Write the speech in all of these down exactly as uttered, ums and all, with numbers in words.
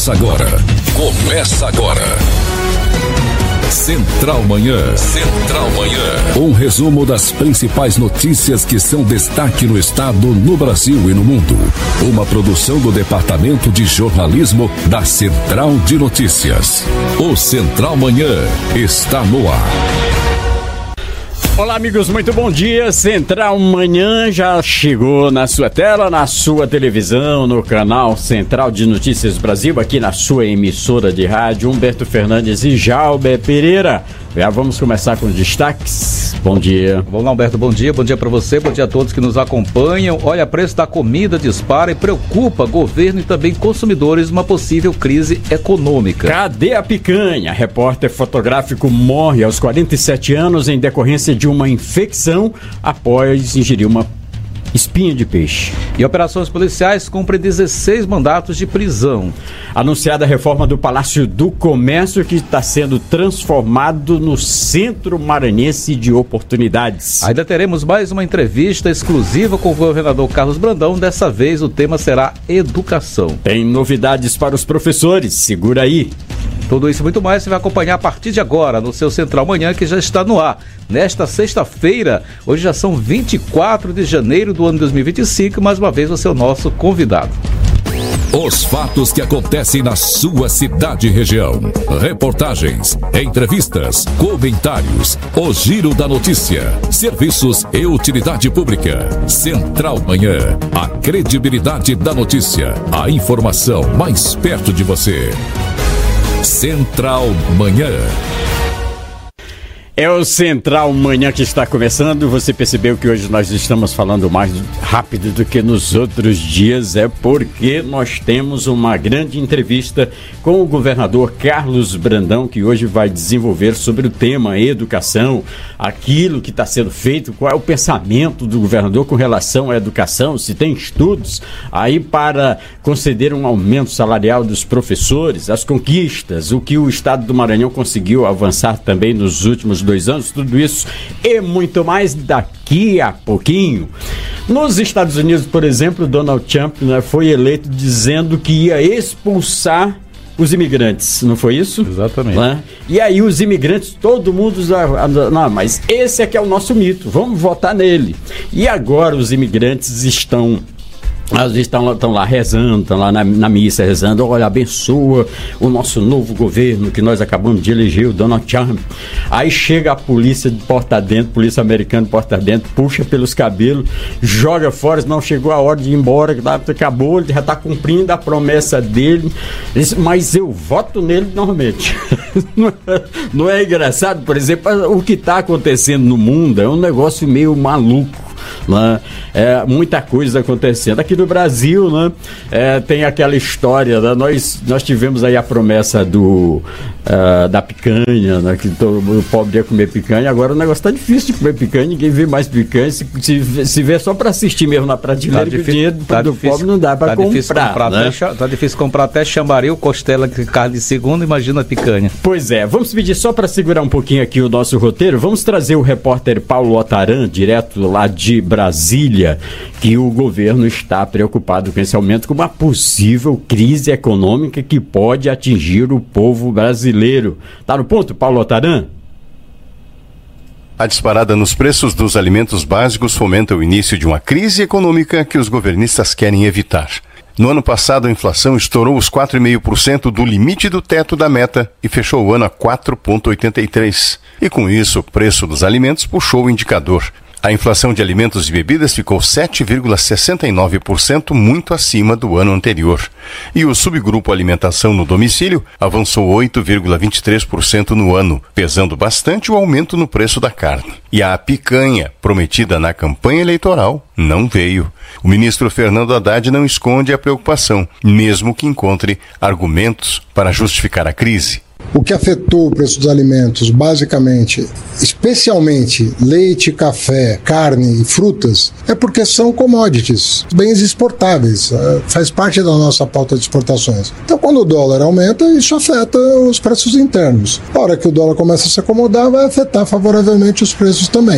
Começa agora. Começa agora. Central Manhã. Central Manhã. Um resumo das principais notícias que são destaque no estado, no Brasil e no mundo. Uma produção do Departamento de Jornalismo da Central de Notícias. O Central Manhã está no ar. Olá, amigos, muito bom dia. Central Manhã já chegou na sua tela, na sua televisão, no canal Central de Notícias Brasil, aqui na sua emissora de rádio. Humberto Fernandes e Jalber Pereira. Já vamos começar com os destaques. Bom dia. Vamos lá, Humberto, bom dia. Bom dia para você, bom dia a todos que nos acompanham. Olha, o preço da comida dispara e preocupa governo e também consumidores numa possível crise econômica. Cadê a picanha? Repórter fotográfico morre aos quarenta e sete anos em decorrência de uma infecção após ingerir uma espinha de peixe. E operações policiais cumprem dezesseis mandatos de prisão. Anunciada a reforma do Palácio do Comércio, que está sendo transformado no Centro Maranhense de Oportunidades. Ainda teremos mais uma entrevista exclusiva com o governador Carlos Brandão. Dessa vez o tema será educação. Tem novidades para os professores, segura aí. Tudo isso e muito mais você vai acompanhar a partir de agora no seu Central Manhã, que já está no ar. Nesta sexta-feira, hoje já são vinte e quatro de janeiro do ano dois mil e vinte e cinco, mais uma vez você é o nosso convidado. Os fatos que acontecem na sua cidade e região. Reportagens, entrevistas, comentários, o giro da notícia, serviços e utilidade pública. Central Manhã, a credibilidade da notícia, a informação mais perto de você. Central Manhã. É o Central Manhã que está começando. Você percebeu que hoje nós estamos falando mais rápido do que nos outros dias. É porque nós temos uma grande entrevista com o governador Carlos Brandão, que hoje vai desenvolver sobre o tema educação, aquilo que está sendo feito, qual é o pensamento do governador com relação à educação, se tem estudos aí para conceder um aumento salarial dos professores, as conquistas, o que o estado do Maranhão conseguiu avançar também nos últimos dois anos, tudo isso e muito mais daqui a pouquinho. Nos Estados Unidos, por exemplo, Donald Trump, né, foi eleito dizendo que ia expulsar os imigrantes, não foi isso? Exatamente. Né? E aí os imigrantes, todo mundo... Não, mas esse é que é o nosso mito, vamos votar nele. E agora os imigrantes estão... Às vezes estão, estão lá rezando, estão lá na, na missa rezando, olha, abençoa o nosso novo governo que nós acabamos de eleger, o Donald Trump. Aí chega a polícia de porta dentro, polícia americana de porta dentro, puxa pelos cabelos, joga fora, não chegou a hora de ir embora, acabou, ele já está cumprindo a promessa dele, mas eu voto nele normalmente. Não é engraçado? Por exemplo, o que está acontecendo no mundo é um negócio meio maluco. Né? É, muita coisa acontecendo aqui no Brasil, né? É, tem aquela história, né? nós, nós tivemos aí a promessa do, uh, da picanha, né? Que todo mundo pobre ia comer picanha. Agora o negócio tá difícil de comer picanha, ninguém vê mais picanha, se, se, se vê só para assistir mesmo na prateleira, tá, que difícil, o dinheiro tá do difícil, pobre não dá para tá comprar, difícil comprar, né? até, tá difícil comprar até chambaril, costela, carne de segunda, imagina a picanha. Pois é, vamos pedir só para segurar um pouquinho aqui o nosso roteiro, vamos trazer o repórter Paulo Otaran, direto lá de Brasília, que o governo está preocupado com esse aumento, com uma possível crise econômica que pode atingir o povo brasileiro. Tá no ponto, Paulo Otaran? A disparada nos preços dos alimentos básicos fomenta o início de uma crise econômica que os governistas querem evitar. No ano passado, a inflação estourou os quatro vírgula cinco por cento do limite do teto da meta e fechou o ano a quatro vírgula oitenta e três por cento. E com isso, o preço dos alimentos puxou o indicador. A inflação de alimentos e bebidas ficou sete vírgula sessenta e nove por cento, muito acima do ano anterior. E o subgrupo alimentação no domicílio avançou oito vírgula vinte e três por cento no ano, pesando bastante o aumento no preço da carne. E a picanha, prometida na campanha eleitoral, não veio. O ministro Fernando Haddad não esconde a preocupação, mesmo que encontre argumentos para justificar a crise. O que afetou o preço dos alimentos, basicamente, especialmente leite, café, carne e frutas, é porque são commodities, bens exportáveis, faz parte da nossa pauta de exportações. Então, quando o dólar aumenta, isso afeta os preços internos. A hora que o dólar começa a se acomodar, vai afetar favoravelmente os preços também.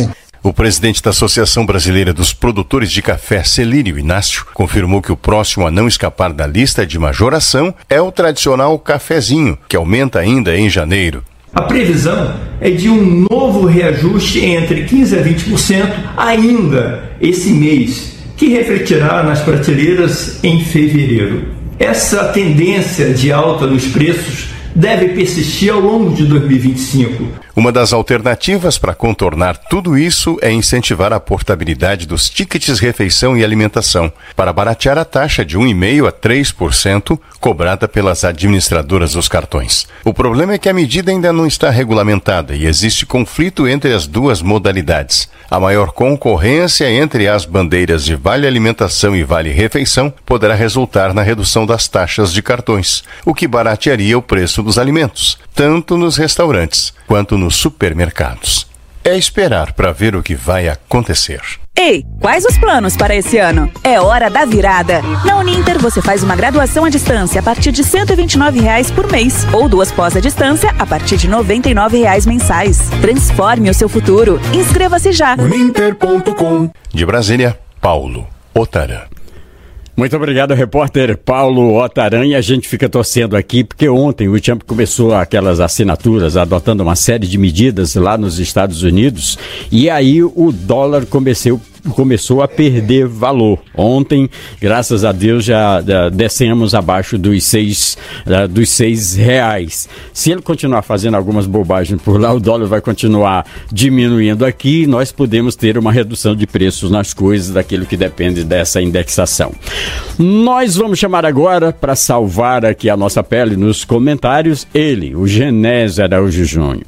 O presidente da Associação Brasileira dos Produtores de Café, Celírio Inácio, confirmou que o próximo a não escapar da lista de majoração é o tradicional cafezinho, que aumenta ainda em janeiro. A previsão é de um novo reajuste entre quinze por cento a vinte por cento ainda esse mês, que refletirá nas prateleiras em fevereiro. Essa tendência de alta nos preços deve persistir ao longo de dois mil e vinte e cinco. Uma das alternativas para contornar tudo isso é incentivar a portabilidade dos tickets refeição e alimentação, para baratear a taxa de um vírgula cinco por cento a três por cento cobrada pelas administradoras dos cartões. O problema é que a medida ainda não está regulamentada e existe conflito entre as duas modalidades. A maior concorrência entre as bandeiras de Vale Alimentação e Vale Refeição poderá resultar na redução das taxas de cartões, o que baratearia o preço dos alimentos, tanto nos restaurantes quanto nos supermercados. É esperar para ver o que vai acontecer. Ei, quais os planos para esse ano? É hora da virada. Na Uninter você faz uma graduação à distância a partir de cento e vinte e nove reais por mês ou duas pós à distância a partir de noventa e nove reais mensais. Transforme o seu futuro. Inscreva-se já. Uninter ponto com. De Brasília, Paulo Otaran. Muito obrigado, repórter Paulo Otaran. E a gente fica torcendo aqui, porque ontem o Trump começou aquelas assinaturas, adotando uma série de medidas lá nos Estados Unidos, e aí o dólar começou, começou a perder valor. Ontem, graças a Deus, já, já descemos abaixo dos seis, uh, dos seis reais. Se ele continuar fazendo algumas bobagens por lá, o dólar vai continuar diminuindo aqui e nós podemos ter uma redução de preços nas coisas, daquilo que depende dessa indexação. Nós vamos chamar agora, para salvar aqui a nossa pele nos comentários, ele, o Genésio Araújo Júnior.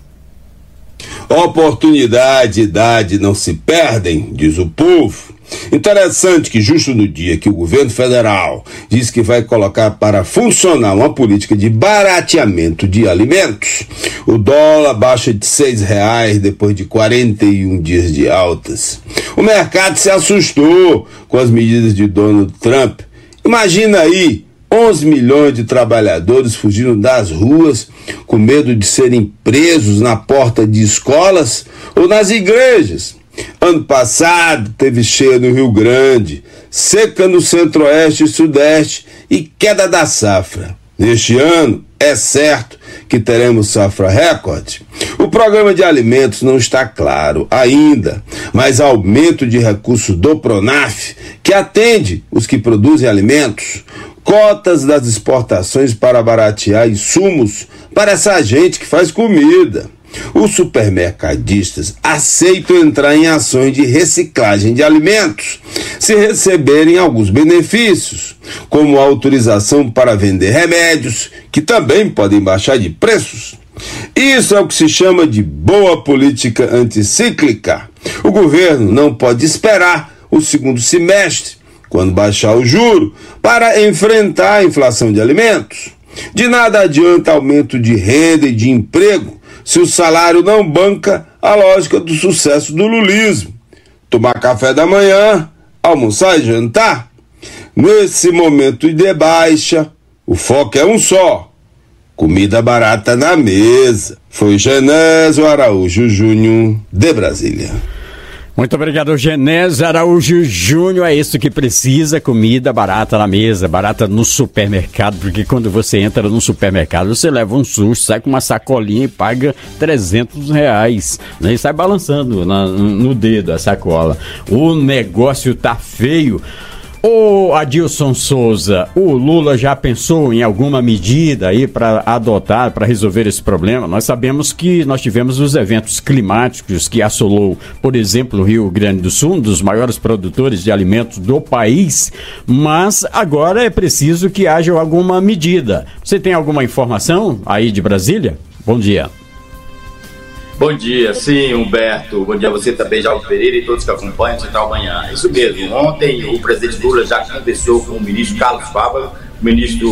Oportunidade e idade não se perdem, diz o povo. Interessante que justo no dia que o governo federal diz que vai colocar para funcionar uma política de barateamento de alimentos, o dólar baixa de seis reais depois de quarenta e um dias de altas. O mercado se assustou com as medidas de Donald Trump. Imagina aí, onze milhões de trabalhadores fugindo das ruas com medo de serem presos na porta de escolas ou nas igrejas. Ano passado teve cheia no Rio Grande, seca no Centro-Oeste e Sudeste e queda da safra. Neste ano, é certo que teremos safra recorde. O programa de alimentos não está claro ainda, mas aumento de recursos do Pronaf, que atende os que produzem alimentos, cotas das exportações para baratear insumos para essa gente que faz comida. Os supermercadistas aceitam entrar em ações de reciclagem de alimentos se receberem alguns benefícios, como a autorização para vender remédios, que também podem baixar de preços. Isso é o que se chama de boa política anticíclica. O governo não pode esperar o segundo semestre, quando baixar o juro, para enfrentar a inflação de alimentos. De nada adianta aumento de renda e de emprego se o salário não banca a lógica do sucesso do lulismo. Tomar café da manhã, almoçar e jantar. Nesse momento de baixa, o foco é um só: comida barata na mesa. Foi Genésio Araújo Júnior, de Brasília. Muito obrigado, Genésio Araújo Júnior. É isso que precisa: comida barata na mesa, barata no supermercado, porque quando você entra no supermercado, você leva um susto, sai com uma sacolinha e paga trezentos reais, né? E sai balançando na, no dedo a sacola. O negócio tá feio. Ô Adilson Souza, o Lula já pensou em alguma medida aí para adotar, para resolver esse problema? Nós sabemos que nós tivemos os eventos climáticos que assolou, por exemplo, o Rio Grande do Sul, um dos maiores produtores de alimentos do país, mas agora é preciso que haja alguma medida. Você tem alguma informação aí de Brasília? Bom dia. Bom dia, sim, Humberto. Bom dia a você também, Jaldo Pereira, e todos que acompanham o Central Manhã. Isso mesmo, ontem o presidente Lula já conversou com o ministro Carlos Fávaro, o ministro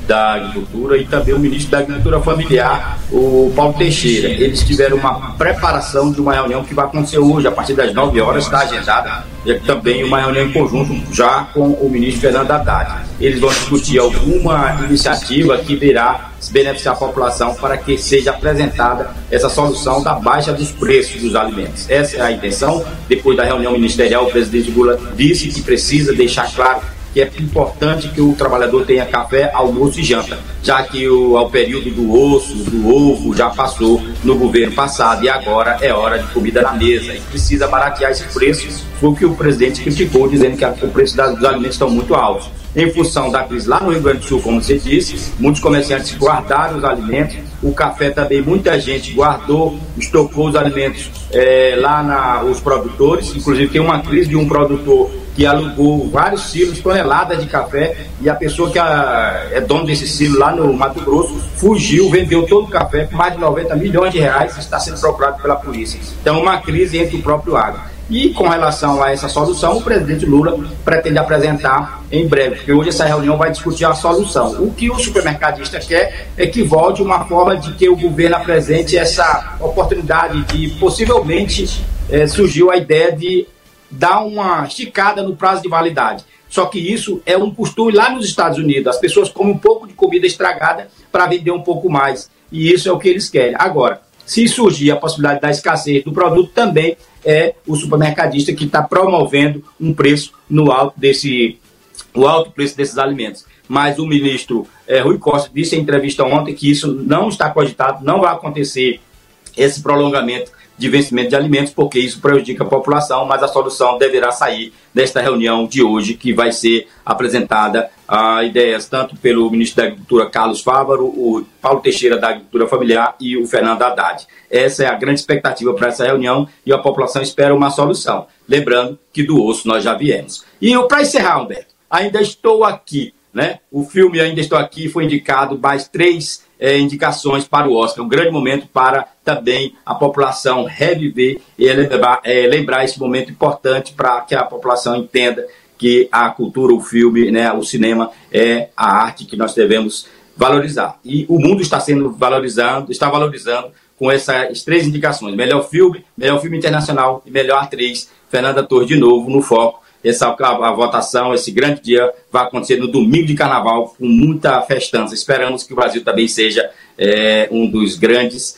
da Agricultura e também o ministro da Agricultura Familiar, o Paulo Teixeira. Eles tiveram uma preparação de uma reunião que vai acontecer hoje, a partir das nove horas, está agendada, e também uma reunião em conjunto já com o ministro Fernando Haddad. Eles vão discutir alguma iniciativa que virá beneficiar a população para que seja apresentada essa solução da baixa dos preços dos alimentos. Essa é a intenção. Depois da reunião ministerial, o presidente Lula disse que precisa deixar claro que é importante que o trabalhador tenha café, almoço e janta, já que o, o período do osso, do ovo, já passou no governo passado e agora é hora de comida na mesa e precisa baratear esse preço. Foi o que o presidente criticou, dizendo que o preço das, dos alimentos estão muito altos. Em função da crise lá no Rio Grande do Sul, como você disse, muitos comerciantes guardaram os alimentos, o café também, muita gente guardou, estocou os alimentos é, lá na, os produtores, inclusive tem uma crise de um produtor que alugou vários silos, toneladas de café, e a pessoa que a, é dono desse silo lá no Mato Grosso fugiu, vendeu todo o café por mais de noventa milhões de reais, está sendo procurado pela polícia. Então, uma crise entre o próprio agro. E com relação a essa solução, o presidente Lula pretende apresentar em breve, porque hoje essa reunião vai discutir a solução. O que o supermercadista quer é que volte uma forma de que o governo apresente essa oportunidade de, possivelmente, eh, surgiu a ideia de dar uma esticada no prazo de validade. Só que isso é um costume lá nos Estados Unidos. As pessoas comem um pouco de comida estragada para vender um pouco mais. E isso é o que eles querem. Agora, se surgir a possibilidade da escassez do produto, também é o supermercadista que está promovendo um preço no alto desse, o alto preço desses alimentos. Mas o ministro eh, Rui Costa disse em entrevista ontem que isso não está cogitado, não vai acontecer esse prolongamento de vencimento de alimentos, porque isso prejudica a população, mas a solução deverá sair desta reunião de hoje, que vai ser apresentada a uh, ideias tanto pelo ministro da Agricultura, Carlos Fávaro, o Paulo Teixeira da Agricultura Familiar e o Fernando Haddad. Essa é a grande expectativa para essa reunião e a população espera uma solução. Lembrando que do osso nós já viemos. E para encerrar, Humberto, ainda estou aqui, né? O filme Ainda Estou Aqui foi indicado mais três É, indicações para o Oscar, um grande momento para também a população reviver e lembrar, é, lembrar esse momento importante para que a população entenda que a cultura, o filme, né, o cinema é a arte que nós devemos valorizar. E o mundo está sendo valorizando, está valorizando com essas três indicações: melhor filme, melhor filme internacional e melhor atriz. Fernanda Torres de novo no foco. Essa a, a votação, esse grande dia vai acontecer no domingo de carnaval com muita festança. Esperamos que o Brasil também seja é, um dos grandes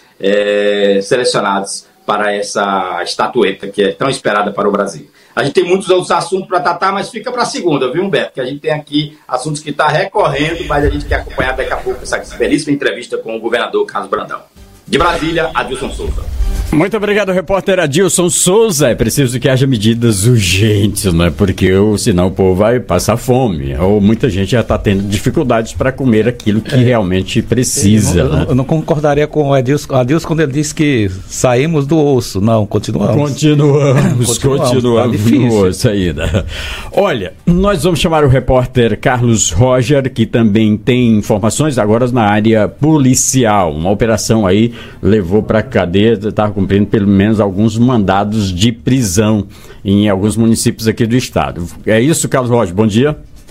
é, selecionados para essa estatueta que é tão esperada para o Brasil. A gente tem muitos outros assuntos para tratar, mas fica para a segunda, viu, Humberto? Que a gente tem aqui assuntos que estão tá recorrendo, mas a gente quer acompanhar daqui a pouco essa belíssima entrevista com o governador Carlos Brandão. De Brasília, Adilson Souza. Muito obrigado, repórter Adilson Souza. É preciso que haja medidas urgentes, né? Porque senão o povo vai passar fome. Ou muita gente já está tendo dificuldades para comer aquilo que é. realmente precisa. Eu não, né? eu não concordaria com o Adilson, Adilson quando ele disse que saímos do osso. Não, continuamos. Continuamos, continuamos, continuamos tá no osso ainda. Olha, nós vamos chamar o repórter Carlos Roger, que também tem informações agora na área policial. Uma operação aí levou para a cadeia, estava cumprindo pelo menos alguns mandados de prisão em alguns municípios aqui do estado. É isso, Carlos Rocha, bom dia.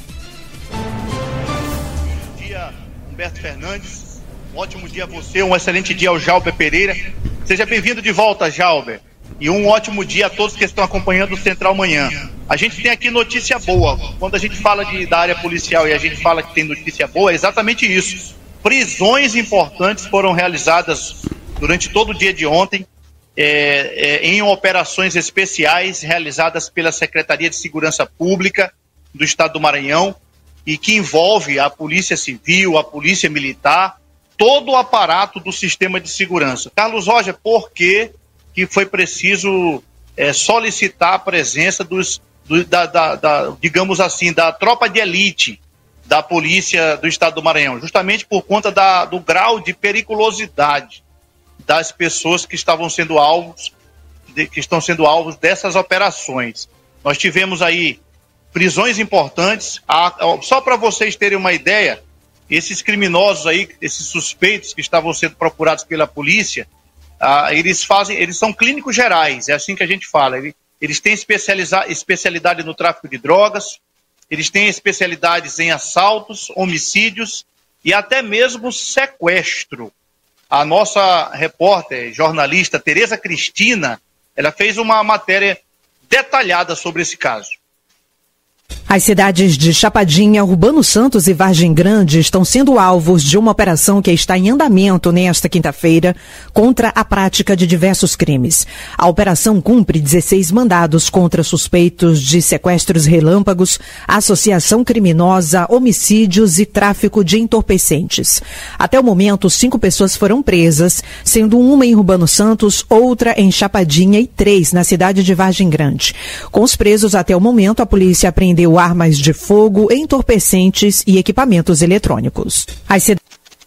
Bom dia, Humberto Fernandes. Um ótimo dia a você, um excelente dia ao Jalber Pereira. Seja bem-vindo de volta, Jalber. E um ótimo dia a todos que estão acompanhando o Central Manhã. A gente tem aqui notícia boa. Quando a gente fala de, da área policial e a gente fala que tem notícia boa, é exatamente isso. Prisões importantes foram realizadas durante todo o dia de ontem, É, é, em operações especiais realizadas pela Secretaria de Segurança Pública do Estado do Maranhão e que envolve a Polícia Civil, a Polícia Militar, todo o aparato do sistema de segurança. Carlos Roger, por que, que foi preciso é, solicitar a presença dos, do, da, da, da, digamos assim, da tropa de elite da Polícia do Estado do Maranhão? Justamente por conta da, do grau de periculosidade das pessoas que estavam sendo alvos, de, que estão sendo alvos dessas operações. Nós tivemos aí prisões importantes. A, a, só para vocês terem uma ideia, esses criminosos aí, esses suspeitos que estavam sendo procurados pela polícia, ah, eles fazem, eles são clínicos gerais, é assim que a gente fala. Eles, eles têm especializa, especialidade no tráfico de drogas, eles têm especialidades em assaltos, homicídios e até mesmo sequestro. A nossa repórter, jornalista Tereza Cristina, ela fez uma matéria detalhada sobre esse caso. As cidades de Chapadinha, Urbano Santos e Vargem Grande estão sendo alvos de uma operação que está em andamento nesta quinta-feira contra a prática de diversos crimes. A operação cumpre dezesseis mandados contra suspeitos de sequestros relâmpagos, associação criminosa, homicídios e tráfico de entorpecentes. Até o momento, cinco pessoas foram presas, sendo uma em Urbano Santos, outra em Chapadinha e três na cidade de Vargem Grande. Com os presos até o momento, a polícia apreendeu armas de fogo, entorpecentes e equipamentos eletrônicos. As cid...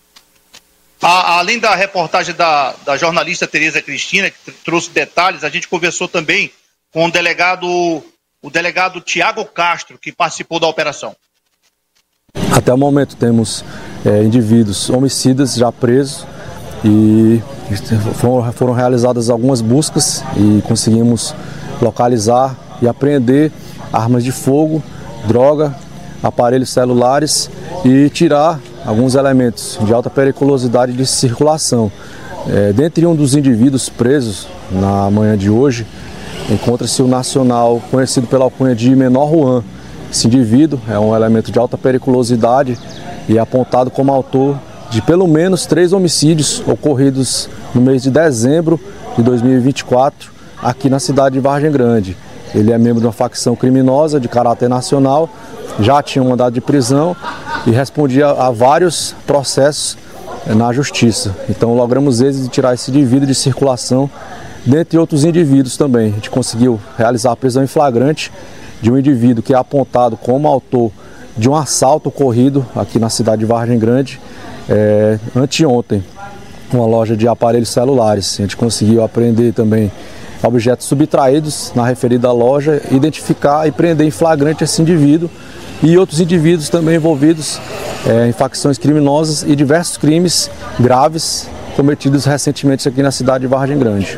a, além da reportagem da, da jornalista Tereza Cristina, que trouxe detalhes, a gente conversou também com o delegado, o delegado Tiago Castro, que participou da operação. Até o momento temos é, indivíduos homicidas já presos e foram, foram realizadas algumas buscas e conseguimos localizar e apreender armas de fogo, droga, aparelhos celulares e tirar alguns elementos de alta periculosidade de circulação. É, dentre um dos indivíduos presos na manhã de hoje, encontra-se o nacional conhecido pela alcunha de Menor Juan. Esse indivíduo é um elemento de alta periculosidade e é apontado como autor de pelo menos três homicídios ocorridos no mês de dezembro de dois mil e vinte e quatro aqui na cidade de Vargem Grande. Ele é membro de uma facção criminosa de caráter nacional, já tinha um mandado de prisão e respondia a vários processos na justiça. Então logramos êxito de tirar esse indivíduo de circulação, dentre outros indivíduos também. A gente conseguiu realizar a prisão em flagrante de um indivíduo que é apontado como autor de um assalto ocorrido aqui na cidade de Vargem Grande é, anteontem, uma loja de aparelhos celulares. A gente conseguiu apreender também objetos subtraídos na referida loja, identificar e prender em flagrante esse indivíduo e outros indivíduos também envolvidos é, em facções criminosas e diversos crimes graves cometidos recentemente aqui na cidade de Vargem Grande.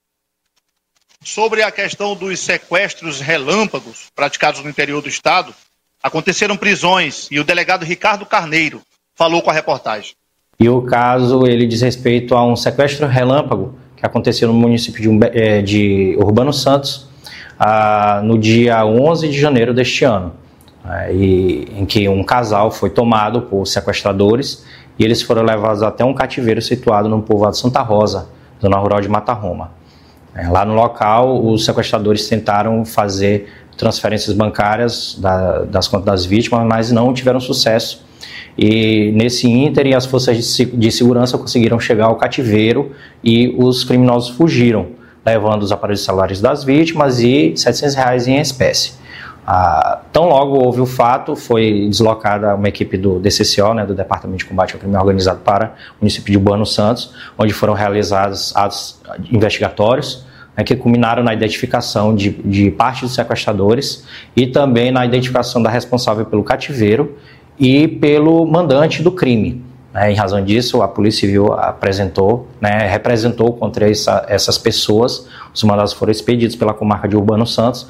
Sobre a questão dos sequestros relâmpagos praticados no interior do estado, aconteceram prisões e o delegado Ricardo Carneiro falou com a reportagem. E o caso ele diz respeito a um sequestro relâmpago que aconteceu no município de, de Urbano Santos ah, no dia onze de janeiro deste ano, ah, e, em que um casal foi tomado por sequestradores e eles foram levados até um cativeiro situado no povoado Santa Rosa, zona rural de Mata Roma. É, lá no local, os sequestradores tentaram fazer transferências bancárias da, das contas das vítimas, mas não tiveram sucesso. E nesse ínterim, as forças de, de segurança conseguiram chegar ao cativeiro e os criminosos fugiram, levando os aparelhos celulares das vítimas e setecentos reais em espécie. Ah, tão logo houve o fato, foi deslocada uma equipe do D C C O, né, do Departamento de Combate ao Crime Organizado, para o município de Urbano Santos, onde foram realizados atos investigatórios, né, que culminaram na identificação de, de parte dos sequestradores e também na identificação da responsável pelo cativeiro e pelo mandante do crime. É, em razão disso, a Polícia Civil apresentou, né, representou contra essa, essas pessoas. Os mandados foram expedidos pela comarca de Urbano Santos.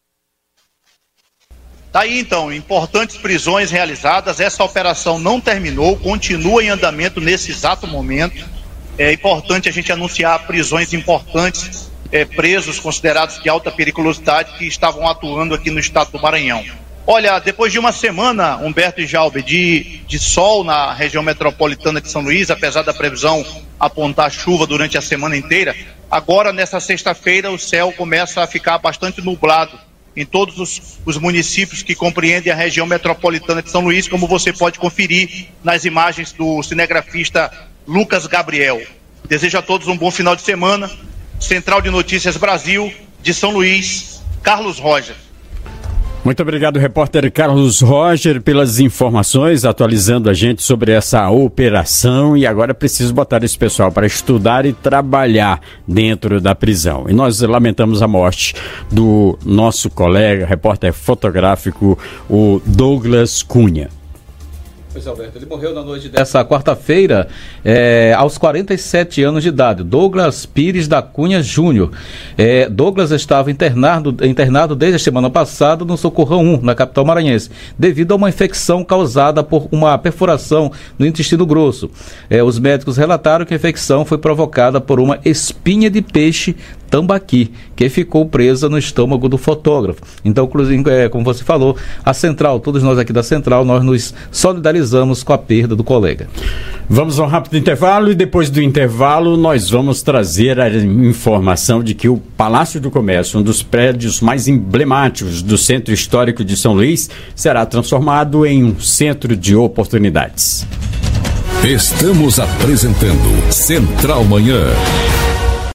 Tá aí então, importantes prisões realizadas. Essa operação não terminou, continua em andamento nesse exato momento. É importante a gente anunciar prisões importantes, é, presos considerados de alta periculosidade que estavam atuando aqui no estado do Maranhão. Olha, depois de uma semana, Humberto e Jalbe, de, de sol na região metropolitana de São Luís, apesar da previsão apontar chuva durante a semana inteira, agora nessa sexta-feira o céu começa a ficar bastante nublado em todos os, os municípios que compreendem a região metropolitana de São Luís, como você pode conferir nas imagens do cinegrafista Lucas Gabriel. Desejo a todos um bom final de semana. Central de Notícias Brasil, de São Luís, Carlos Roger. Muito obrigado, repórter Carlos Roger, pelas informações, atualizando a gente sobre essa operação. E agora é preciso botar esse pessoal para estudar e trabalhar dentro da prisão. E nós lamentamos a morte do nosso colega, repórter fotográfico, o Douglas Cunha. Pois é, Alberto, ele morreu na noite dessa quarta-feira, é, aos quarenta e sete anos de idade. Douglas Pires da Cunha Júnior. É, Douglas estava internado, internado desde a semana passada no Socorrão um, na capital maranhense, devido a uma infecção causada por uma perfuração no intestino grosso. É, os médicos relataram que a infecção foi provocada por uma espinha de peixe tambaqui, que ficou presa no estômago do fotógrafo. Então, inclusive, é, como você falou, a Central, todos nós aqui da Central, nós nos solidarizamos com a perda do colega. Vamos a um rápido intervalo e depois do intervalo nós vamos trazer a informação de que o Palácio do Comércio, um dos prédios mais emblemáticos do Centro Histórico de São Luís, será transformado em um centro de oportunidades. Estamos apresentando Central Manhã.